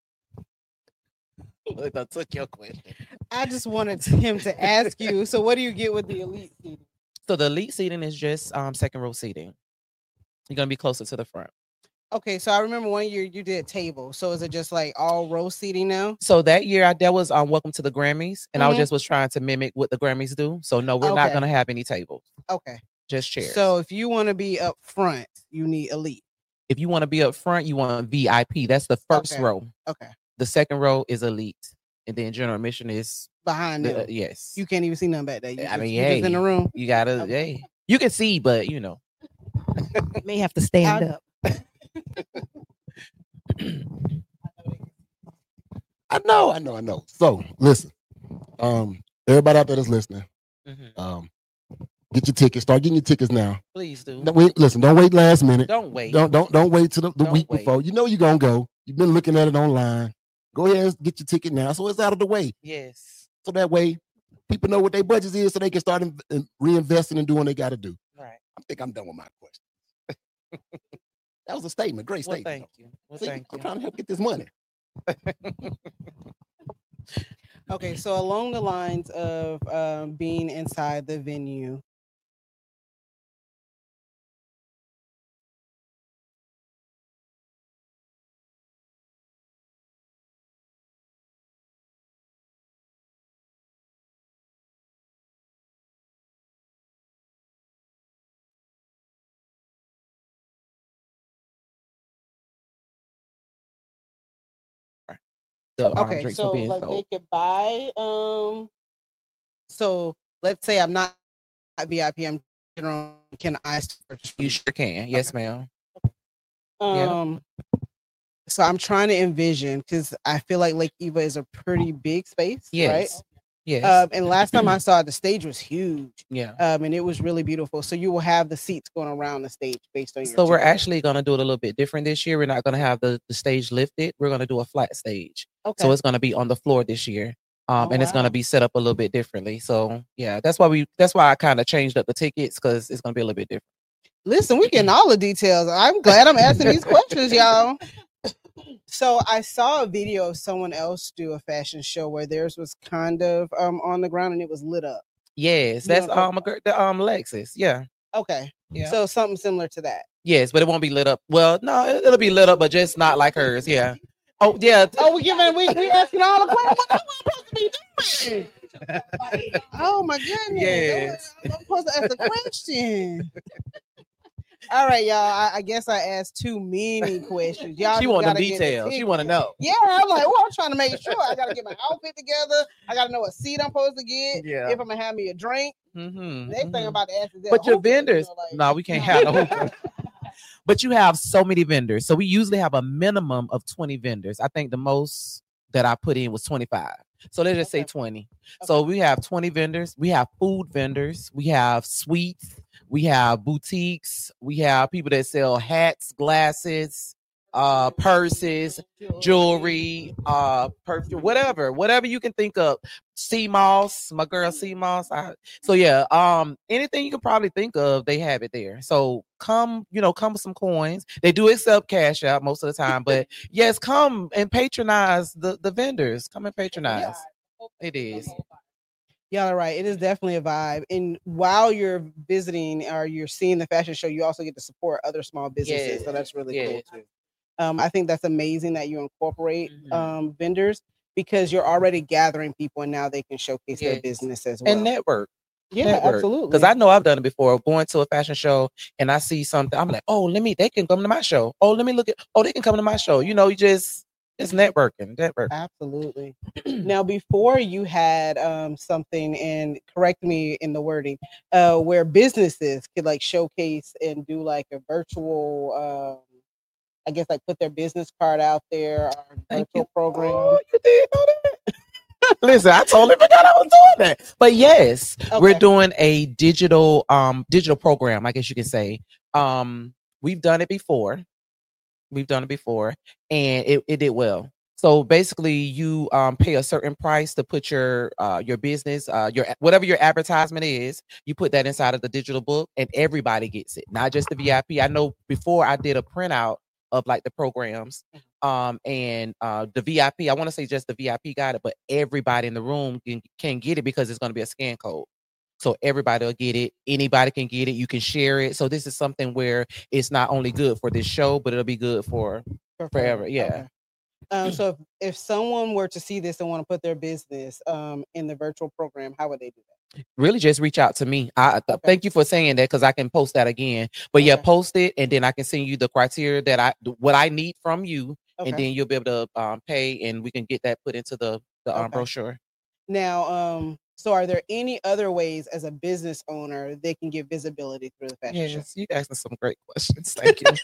Look, I took your question. I just wanted him to ask you. So, what do you get with the elite seating? So the elite seating is just second row seating. You're gonna be closer to the front. Okay, so I remember one year you did table. So is it just like all row seating now? So that year that was Welcome to the Grammys, and I Mhm. just was trying to mimic what the Grammys do. So no, we're not Okay. gonna have any tables, Okay. just chairs. So if you want to be up front, you need elite. if you want to be up front, you want VIP. That's the first Okay. row. Okay. The second row is elite, and then general admission is Behind them. yes. You can't even see nothing back there. You I just, mean, you just in the room. You gotta, Okay. hey, you can see, but you know. May have to stand I- up. I know. So listen, everybody out there that's listening, Mhm. get your tickets. Start getting your tickets now. Please do. Don't wait. Listen, don't wait last minute. Don't wait. Don't wait till the Don't week wait. before. You know you're gonna go. You've been looking at it online. Go ahead and get your ticket now, so it's out of the way. Yes. So that way, people know what their budget is, so they can start reinvesting and doing what they got to do. Right. I think I'm done with my question. That was a statement. Great Well, statement. thank you. Well, See, thank I'm you. trying to help get this money. Okay, so along the lines of being inside the venue, The okay, drinks so were being like sold. they could buy so let's say I'm not at VIP, I'm general, can I purchase from You sure can. Yes, ma'am. you? So I'm trying to envision because I feel like Lake Eva is a pretty big space, Yes. right? Yes. And last time I saw it, the stage was huge. Yeah. And it was really beautiful. So you will have the seats going around the stage based on your So we're ticket. actually going to do it a little bit different this year. We're not going to have the stage lifted. We're going to do a flat stage. Okay. So it's going to be on the floor this year. And it's going to wow. be set up a little bit differently. So yeah, that's why I kind of changed up the tickets because it's going to be a little bit different. Listen, we getting all the details. I'm glad I'm asking these questions, y'all. So I saw a video of someone else do a fashion show where theirs was kind of on the ground and it was lit up. Yes, You that's know what I'm the Lexus. Yeah. Okay. Yeah. So something similar to that. Yes, but it won't be lit up. Well, no, it'll be lit up, but just not like hers. Yeah. Oh yeah. Oh, we asking all the questions. What am I supposed to be doing? Oh my goodness. Yes. I'm supposed to ask a question. All right, y'all. I guess I asked too many questions. Y'all She just want them gotta get the details. She want to ticket. know. Yeah, I'm like, well, I'm trying to make sure. I gotta get my outfit together. I gotta know what seat I'm supposed to get. Yeah. If I'm gonna have me a drink. Mm-hmm. Next thing I'm about to ask is that. But your hookah, you vendors, know, like- no, we can't have no hookah. But you have so many vendors. So we usually have a minimum of 20 vendors. I think the most that I put in was 25. So let's just say 20. So we have 20 vendors. We have food vendors. We have sweets. We have boutiques. We have people that sell hats, glasses, purses, jewelry, perfume, whatever you can think of. Sea Moss, my girl Sea Moss. So yeah, anything you can probably think of, they have it there. So come with some coins. They do accept cash out most of the time, but yes, come and patronize the vendors. Come and patronize. It is. Y'all are right. It is definitely a vibe. And while you're visiting or you're seeing the fashion show, you also get to support other small businesses. So that's really cool too. I think that's amazing that you incorporate vendors because you're already gathering people and now they can showcase their business as well. And network. Yeah, absolutely. Because I know I've done it before, going to a fashion show and I see something. I'm like, oh, they can come to my show. Oh, let me look at, they can come to my show. You just, it's networking. Absolutely. Now, before you had something, and correct me in the wording, where businesses could like showcase and do like a virtual, I guess like put their business card out there, or virtual program. Oh, you did know that? Listen, I totally forgot I was doing that. But yes, we're doing a digital program, I guess you can say. We've done it before. And it did well. So basically you pay a certain price to put your business, whatever your advertisement is, you put that inside of the digital book and everybody gets it, not just the VIP. I know before I did a printout of like the programs and the VIP, I want to say just the VIP got it, but everybody in the room can get it because it's going to be a scan code. So everybody will get it. Anybody can get it. You can share it. So this is something where it's not only good for this show, but it'll be good for forever. Yeah. Okay. So if someone were to see this and want to put their business in the virtual program, how would they do that? Really just reach out to me. Thank you for saying that because I can post that again. But yeah, post it and then I can send you the criteria that what I need from you. And then you'll be able to pay and we can get that put into the brochure. Now, so are there any other ways as a business owner they can get visibility through the fashion show? You asking some great questions. Thank you.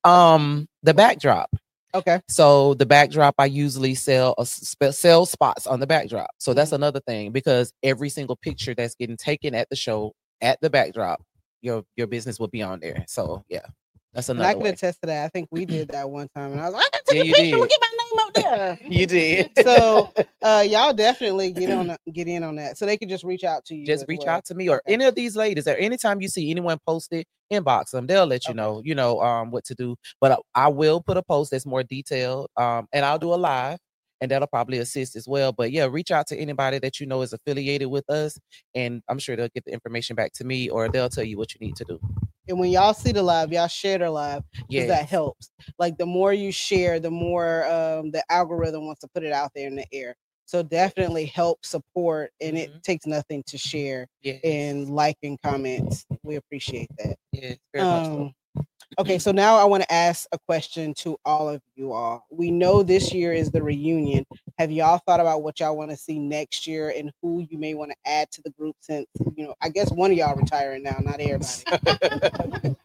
The backdrop. Okay. So the backdrop, I usually sell spots on the backdrop. So that's another thing because every single picture that's getting taken at the show, at the backdrop, your business will be on there. So yeah. That's another. And I can attest to that. I think we did that one time, and I was like, "I took a picture. We'll get my name up there." You did. So, y'all definitely get in on that. So they can just reach out to you. Just reach out to me or any of these ladies. Or anytime you see anyone post it, inbox them. They'll let you know. What to do. But I will put a post that's more detailed. And I'll do a live, and that'll probably assist as well. But yeah, reach out to anybody that you know is affiliated with us, and I'm sure they'll get the information back to me, or they'll tell you what you need to do. And when y'all see the live, y'all share the live because that helps. Like the more you share, the more the algorithm wants to put it out there in the air. So definitely help support, and it takes nothing to share and like and comments. We appreciate that. Yeah, very much so. Okay, so now I want to ask a question to all of you all. We know this year is the reunion. Have y'all thought about what y'all want to see next year and who you may want to add to the group since, I guess one of y'all retiring now, not everybody.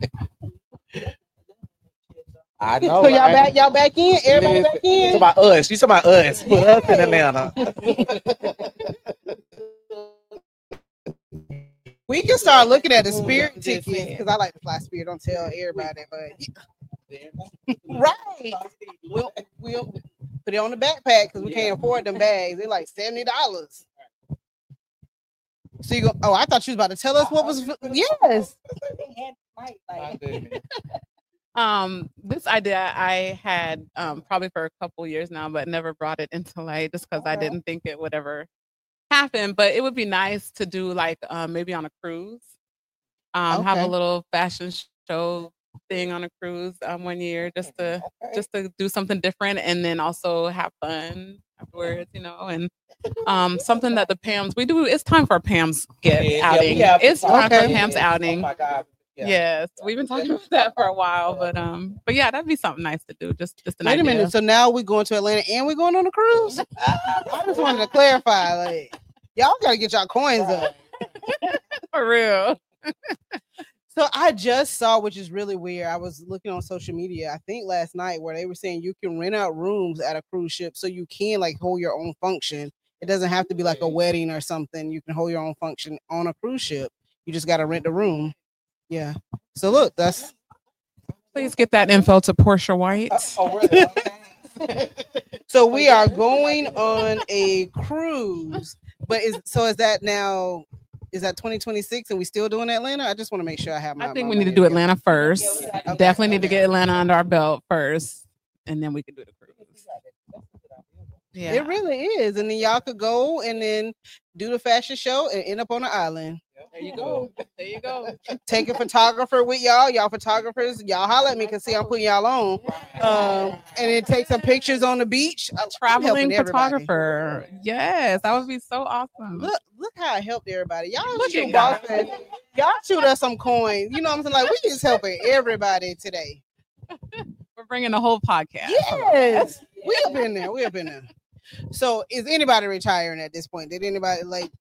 I know. So y'all back in? Everybody back in? You talking about us. You talking about us. Put us in Atlanta. We can start looking at the Spirit tickets because I like to fly Spirit. Don't tell everybody, but right. We'll put it on the backpack because we can't afford them bags. They're like $70. So you go. Oh, I thought you was about to tell us what was. Yes. This idea I had probably for a couple years now, but never brought it into light just because I didn't think it would ever happen. But it would be nice to do like maybe on a cruise, have a little fashion show thing on a cruise 1 year just to do something different, and then also have fun afterwards, and something that the Pams we do. It's time for a Pam's outing. It's time for a Pam's outing. Oh my God. Yes, we've been talking about that for a while, but yeah, that'd be something nice to do. Just an idea. Wait a minute. So now we're going to Atlanta and we're going on a cruise. I just wanted to clarify, like, y'all gotta get y'all coins up for real. So I just saw, which is really weird. I was looking on social media, I think last night, where they were saying you can rent out rooms at a cruise ship, so you can like hold your own function It doesn't have to be like a wedding or something. You can hold your own function on a cruise ship. You just got to rent a room. Yeah. So look, that's. Please get that info to Portia White. So we are going on a cruise, but is that now? Is that 2026 and we still doing Atlanta? I just want to make sure I have my. I think we need to do Atlanta first. Definitely need to get Atlanta under our belt first, and then we can do the cruise. Yeah, it really is. And then y'all could go and then do the fashion show and end up on the island. There you go. There you go. Take a photographer with y'all. Y'all photographers, y'all holler at me because see I'm putting y'all on. And then take some pictures on the beach. A traveling photographer. Yes, that would be so awesome. Look how I helped everybody. Y'all shoot Boston. Y'all shoot us some coins. You know what I'm saying? Like we just helping everybody today. We're bringing the whole podcast. Yes. We up in there. We up in there. So is anybody retiring at this point? Did anybody like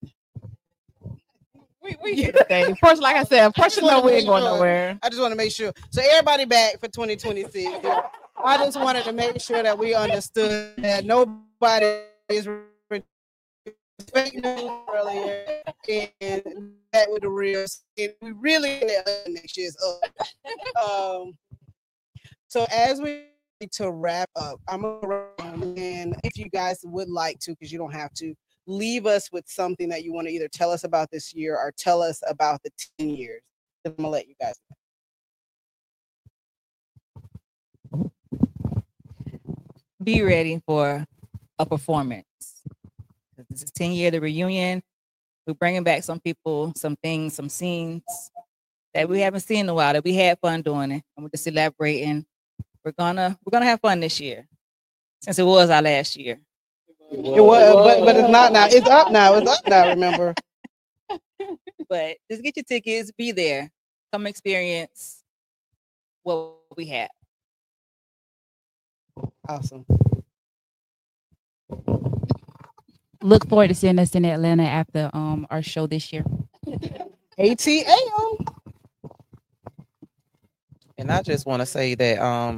we get the thing. First, like I said, first no, we ain't going nowhere. I just want to make sure. So everybody back for 2026. I just wanted to make sure that we understood that nobody is respecting earlier and that with the real. And we really next year's up. So as we to wrap up, I'm around, and if you guys would like to, because you don't have to, leave us with something that you want to either tell us about this year or tell us about the 10 years. I'm gonna let you guys know. Be ready for a performance. This is 10 year of the reunion. We're bringing back some people, some things, some scenes that we haven't seen in a while, that we had fun doing it, and we're just elaborating. We're gonna have fun this year, since it was our last year. It was, but it's not now. It's up now. It's up now. Remember. But just get your tickets. Be there. Come experience what we have. Awesome. Look forward to seeing us in Atlanta after our show this year. ATL. And I just want to say that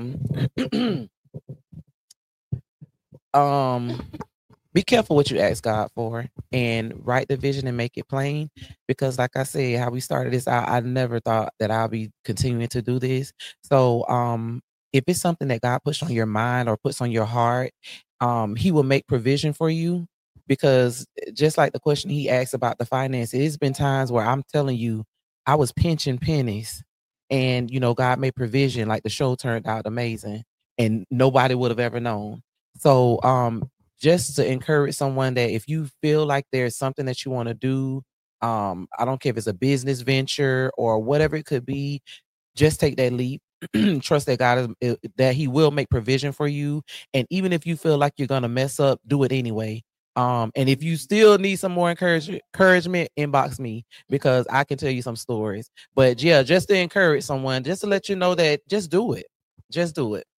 be careful what you ask God for, and write the vision and make it plain. Because like I said, how we started this, I never thought that I'll be continuing to do this. So if it's something that God puts on your mind or puts on your heart, he will make provision for you. Because just like the question he asked about the finances, it's been times where I'm telling you, I was pinching pennies. And, God made provision, like the show turned out amazing and nobody would have ever known. So just to encourage someone that if you feel like there's something that you want to do, I don't care if it's a business venture or whatever it could be, just take that leap. Trust that God that he will make provision for you. And even if you feel like you're going to mess up, do it anyway. And if you still need some more encouragement, inbox me, because I can tell you some stories. But yeah, just to encourage someone, just to let you know that just do it. Just do it.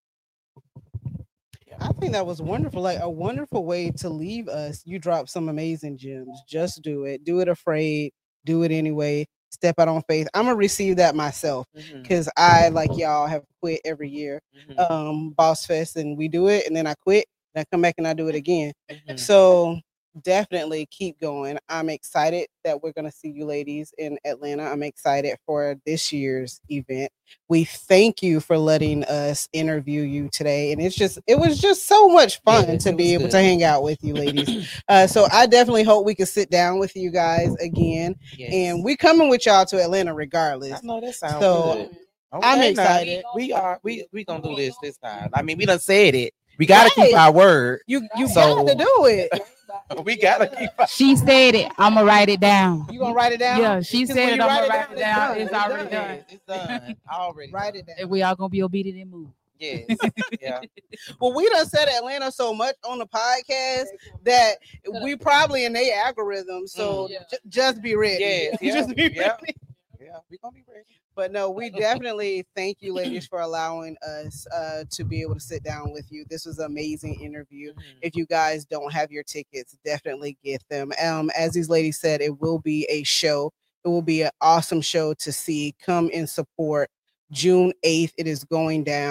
I think that was wonderful. Like a wonderful way to leave us. You dropped some amazing gems. Just do it. Do it afraid. Do it anyway. Step out on faith. I'm gonna receive that myself because I, like y'all, have quit every year. Boss Fest, and we do it, and then I quit. I come back and I do it again. So definitely keep going. I'm excited that we're going to see you ladies in Atlanta. I'm excited for this year's event. We thank you for letting us interview you today. And it was just so much fun to be able to hang out with you ladies. So I definitely hope we can sit down with you guys again. And we coming with y'all to Atlanta regardless. I know that sounds good. Okay, I'm excited. We gonna do this time. I mean, we done said it. We gotta keep our word. You got to do it. We gotta keep. She said it. I'm gonna write it down. You gonna write it down? Yeah, she said it. I'm gonna write it down. It's already done. It's done. I already write it down. And we all gonna be obedient and move. Yes. Yeah. Well, we done said Atlanta so much on the podcast that we probably in their algorithm. So just be ready. Yes. Yeah. Just be ready. Yeah, we gonna be ready. But no, we definitely thank you, ladies, for allowing us to be able to sit down with you. This was an amazing interview. If you guys don't have your tickets, definitely get them. As these ladies said, it will be a show. It will be an awesome show to see. Come and support. June 8th, it is going down.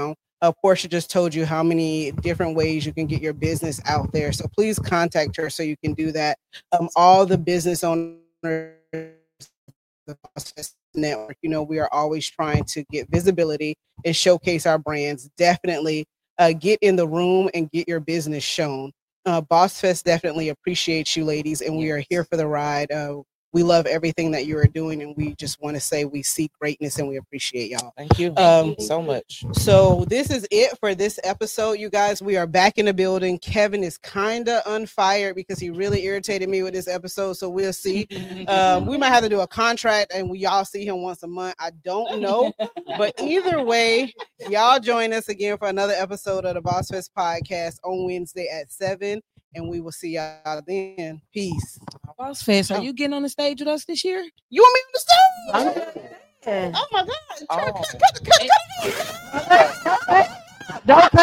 Portia just told you how many different ways you can get your business out there. So please contact her so you can do that. All the business owners, the Boss Fest Network, we are always trying to get visibility and showcase our brands. Definitely get in the room and get your business shown. Boss Fest definitely appreciates you, ladies, and we are here for the ride. We love everything that you are doing, and we just want to say we see greatness and we appreciate y'all. Thank you so much. So this is it for this episode, you guys. We are back in the building. Kevin is kind of unfired because he really irritated me with this episode, so we'll see. We might have to do a contract and we all see him once a month. I don't know, but either way, y'all join us again for another episode of the Boss Fest podcast on Wednesday at 7. And we will see y'all then. Peace. Boss Fest, are you getting on the stage with us this year? You want me on the stage? Oh my God. Don't